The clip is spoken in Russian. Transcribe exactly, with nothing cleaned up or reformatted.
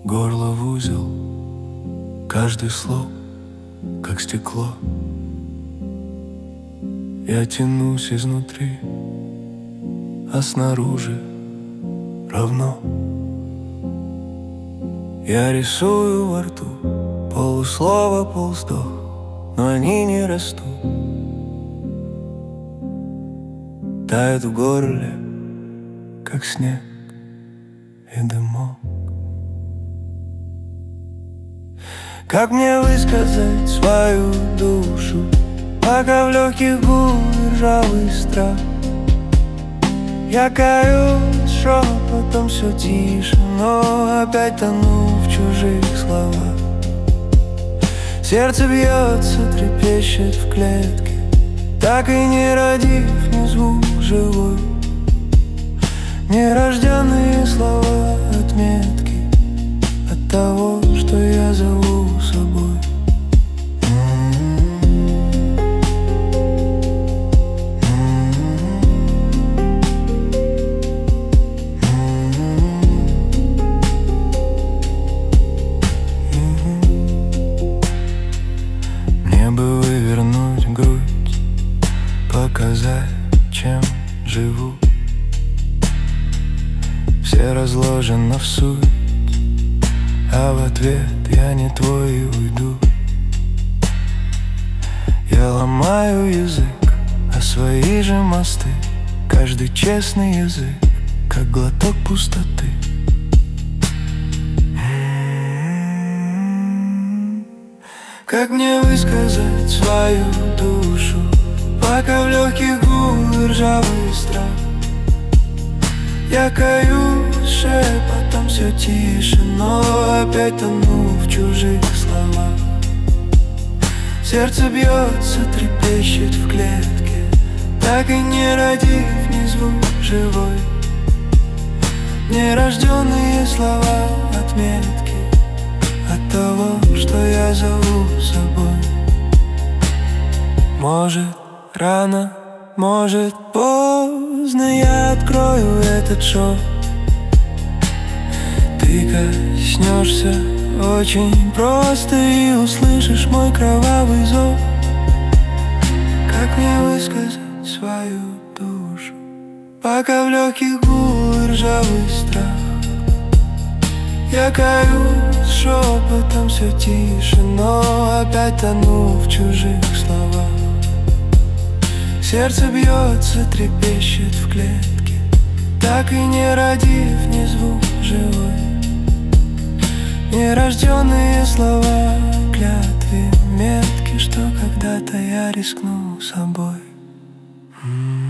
Горло в узел, каждый слог, как стекло. Я тянусь изнутри, а снаружи равно. Я рисую во рту полуслова, полвздох, но они не растут. Тают в горле, как снег и дымок. Как мне высказать свою душу, пока в легких гул и ржавый страх? Я каюсь шепотом все тише, но опять тону в чужих словах. Сердце бьется, трепещет в клетке, так и не родив ни звук живой. Нерожденные слова, отметки от того, что я зову собой. Мне бы вывернуть грудь, показать, чем живу. Все разложено в суть, а в ответ я не твой и уйду. Я ломаю язык, а свои же мосты. Каждый честный язык, как глоток пустоты. Как мне высказать свою душу, пока в легких гул и ржавый страх? Я каюсь шепотом все тише, но опять тону в чужих словах. Сердце бьется, трепещет в клетке, так и не родив ни звук живой. Нерожденные слова, отметки от того, что я зову собой. Может, рано, может, поздно я открою этот шоу. Ты коснешься очень просто и услышишь мой кровавый зов. Как мне высказать свою душу, пока в легких гул и ржавый страх? Я каюсь шепотом все тише, но опять тону в чужих словах. Сердце бьется, трепещет в клетке, так и не родив ни звук живой. Нерожденные слова, клятвы, метки, что когда-то я рискну собой.